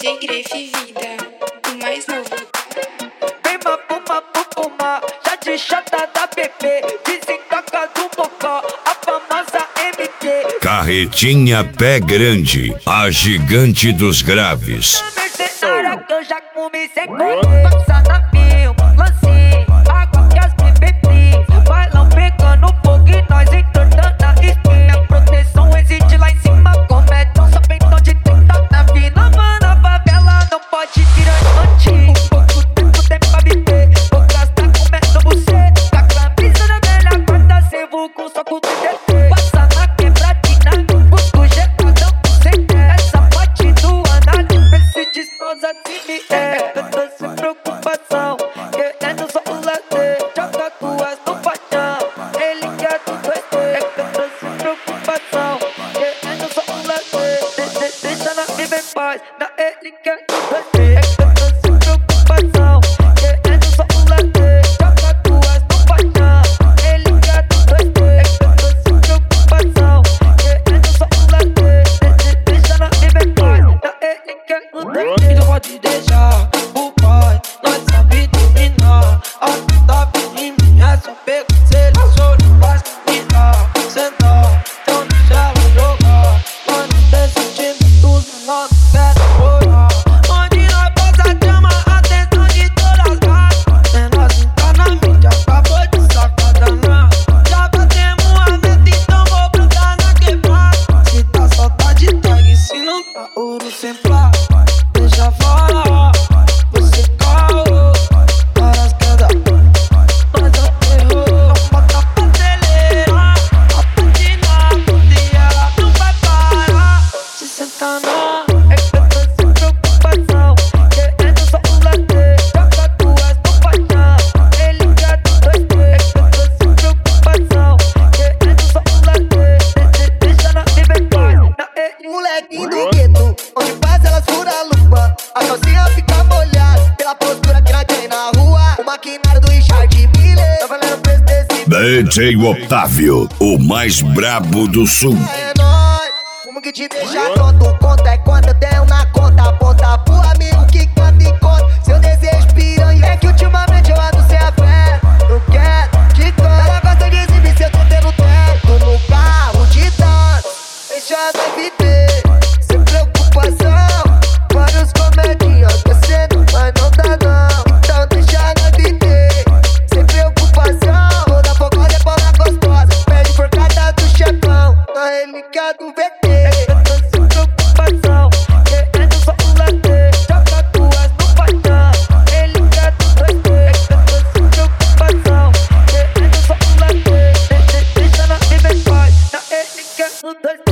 DJ Grefe Vida, o mais novo. Vem mapuma, já de chata da bebê, desentoca do bocó, a famosa MT. Carretinha Pé Grande, a gigante dos graves. Mercenária que eu já comecei a passar na film, lancei, água que as bebê, vai lá pegando fogo e nós entortando a espinha. Proteção existe lá em cima, comédia, só peitão de 30 na vida. Mano, a favela não pode virar antigo. Pouco tempo pra viver, vou gastar comendo você. Com a camisa da velha guarda, sem vulgo, só com o TT. Passa na quebradinha, busco geladão, sem essa parte do análise. Se desposa de mim, eu tô sem preocupação, querendo só o lazer. Joga duas no paixão, ele quer tudo é que eu tô sem preocupação, querendo só o lazer. Deixa na viver em paz, na ele quer tudo é que eu tô sem preocupação, querendo só o lazer. Joga duas no paixão, ele quer tudo é que eu tô sem preocupação, querendo só o lazer. Deixa na viver em paz, na ele quer tudo é. Não pode deixar o pai, nós sabe dominar. A vida vem em mim, é só pegar, seleciona, faz mirar, sentar, então deixa ela jogar. Nós não tem sentimentos, nós não quer orar. Onde nós passa chama a atenção de todas as gatas. Menor sentar na mídia, acabou de sacada na. Já batemos a meta, então vou brotar na quebrada. Se tá só tá de tag, se não tá ouro sem plata. Deixa falar, você caô, várias quedas, nós não errou. Não bota pra acelerar, a patina e ela não vai parar. Se senta na, É que eu tô sem preocupação, querendo só o lazer. Joga duas no paixão, ele quer tudo é que eu tô sem preocupação, querendo só o lazer. Deixa na viver em paz, na ele. Molequinho do gueto, onde passa elas fura a lupa. A calcinha fica molhada, pela postura que nós tem na rua. O maquinário do Richard Miller, tá valendo o preço desse. DJ Otávio, o mais brabo do sul. É nóis, como que te deixa tonto? Conta é quando eu tenho na conta. Aponta pro amigo que canta e conta seu desejo piranha. É que ultimamente eu ando sem a fé, eu quero te dar. Ela gosta de exibir seu tô tendo teto no carro de tanto. Deixa ela viver, sem preocupação. Vários comedinhas descendo, mas não dá não. Então deixa ela viver, sem preocupação. Vou dar fogo depois na gostosa, pede por cada do chefão. Na relíquia do VT. Eu tô sem preocupação, querendo só o lazer. Joga duas no paixão, ele quer tudo é que eu tô sem preocupação, querendo só o lazer. Deixa na viver em paz, na ele quer tudo é.